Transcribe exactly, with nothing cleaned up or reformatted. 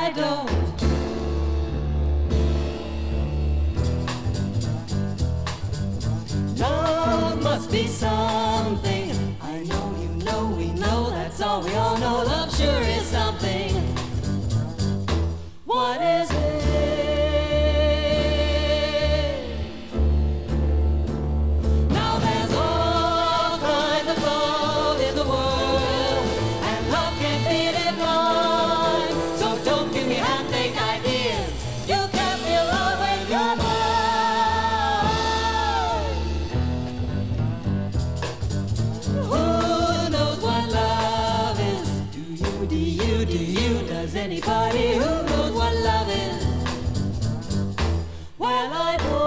I don't. Love must be something. I know, you know, we know, that's all we all know. Love sure is something. What is it? Now there's all kinds of love in the world, and love can be defined. So don't give me half-baked ideas. You can feel love with your mind. Who knows what love is? Do you, do you, do you? Does anybody who knows what love is? Well, I don't.